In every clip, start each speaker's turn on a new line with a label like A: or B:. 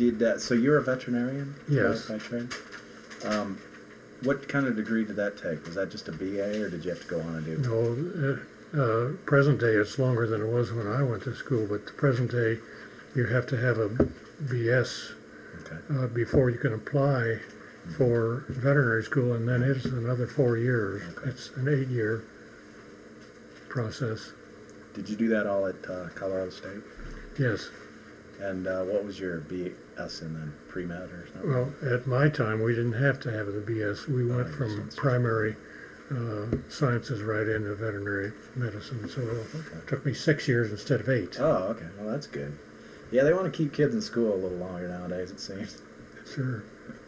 A: So you're a veterinarian?
B: Yes.
A: By trade? What kind of degree did that take? Was that just a BA, or did you have to go on and do?
B: No, present day it's longer than it was when I went to school, but the present day you have to have a BS before you can apply for veterinary school, and then it's another 4 years.
A: Okay.
B: It's an 8-year process.
A: Did you do that all at Colorado State?
B: Yes.
A: And what was your BS in then? Pre-med or something?
B: Well, at my time, we didn't have to have the BS. We went from primary sciences right into veterinary medicine. So it took me 6 years instead of 8.
A: Oh, okay. Well, that's good. Yeah, they want to keep kids in school a little longer nowadays, it seems.
B: Sure.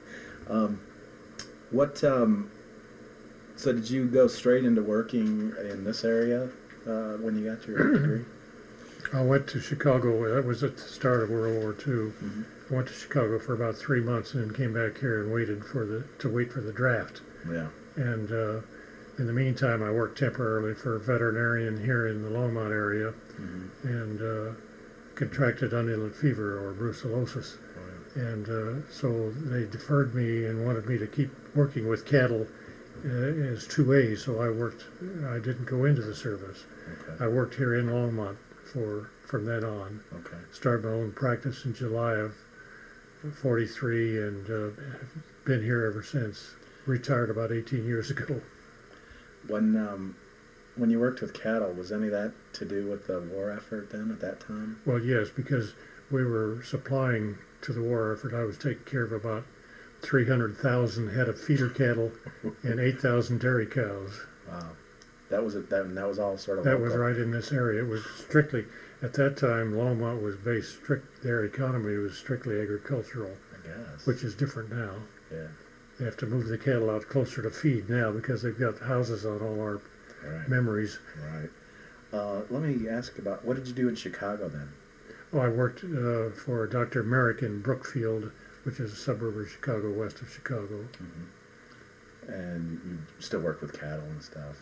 A: So did you go straight into working in this area when you got your degree?
B: I went to Chicago. That was at the start of World War II.
A: Mm-hmm.
B: I went to Chicago for about 3 months and then came back here and waited to wait for the draft.
A: Yeah.
B: And in the meantime, I worked temporarily for a veterinarian here in the Longmont area, and contracted undulant fever or brucellosis.
A: Oh, yeah.
B: And so they deferred me and wanted me to keep working with cattle as 2A. So I didn't go into the service.
A: Okay.
B: I worked here in Longmont from then on.
A: Okay.
B: Started my own practice in July of 43 and have been here ever since. Retired about 18 years ago.
A: When you worked with cattle, was any of that to do with the war effort then at that time?
B: Well, yes, because we were supplying to the war effort. I was taking care of about 300,000 head of feeder cattle and 8,000 dairy cows.
A: Wow. That was all sort of
B: That
A: local.
B: was right in this area. It was strictly, at that time, Longmont was based their economy was strictly agricultural,
A: I guess.
B: which is different now.
A: Yeah.
B: They have to move the cattle out closer to feed now because they've got houses on all our memories.
A: Right. Let me ask about, what did you do in Chicago then?
B: Oh, I worked for Dr. Merrick in Brookfield, which is a suburb of Chicago, west of Chicago.
A: Mm-hmm. And you still work with cattle and stuff?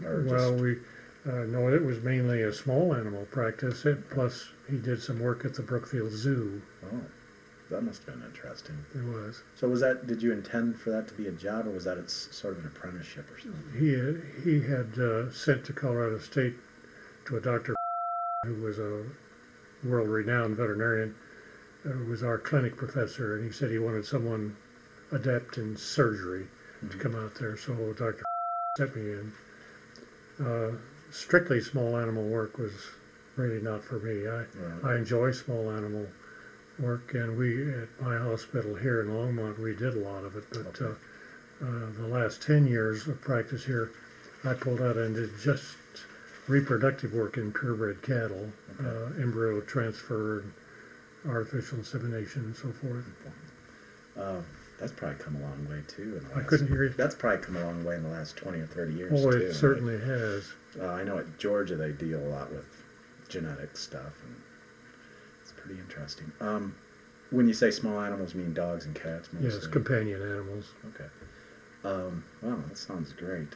B: No, it was mainly a small animal practice. Plus, he did some work at the Brookfield Zoo.
A: Oh, that must have been interesting.
B: It was.
A: So did you intend for that to be a job, or was that sort of an apprenticeship or something?
B: He had sent to Colorado State to a doctor who was a world-renowned veterinarian, who was our clinic professor, and he said he wanted someone adept in surgery to come out there. So Dr. sent me in. Strictly small animal work was really not for me. I enjoy small animal work, and we at my hospital here in Longmont, we did a lot of it, but the last 10 years of practice here, I pulled out and did just reproductive work in purebred cattle, embryo transfer, and artificial insemination, and so forth.
A: That's probably come a long way too.
B: I couldn't hear you.
A: That's probably come a long way in the last 20 or 30 years.
B: Oh,
A: too,
B: it certainly has.
A: I know at Georgia they deal a lot with genetic stuff, and it's pretty interesting. When you say small animals, you mean dogs and cats mostly?
B: Yes, companion animals.
A: Okay. Wow, that sounds great.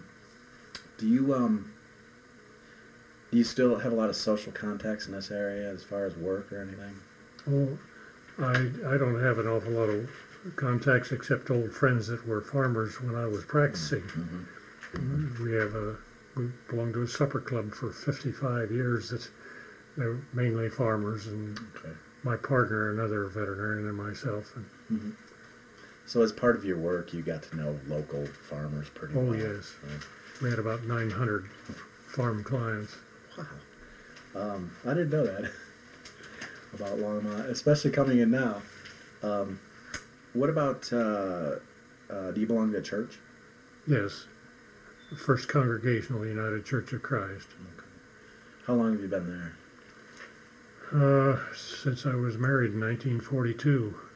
A: Do you still have a lot of social contacts in this area as far as work or anything?
B: Oh, I don't have an awful lot of contacts except old friends that were farmers when I was practicing. Mm-hmm. We belonged to a supper club for 55 years. They're mainly farmers, and my partner, another veterinarian, and myself.
A: Mm-hmm. So as part of your work, you got to know local farmers pretty well.
B: Oh, yes. Right? We had about 900 farm clients.
A: Wow. I didn't know that about Longmont, especially coming in now. What about, do you belong to a church?
B: Yes. The First Congregational United Church of Christ.
A: Okay. How long have you been there?
B: Since I was married in 1942.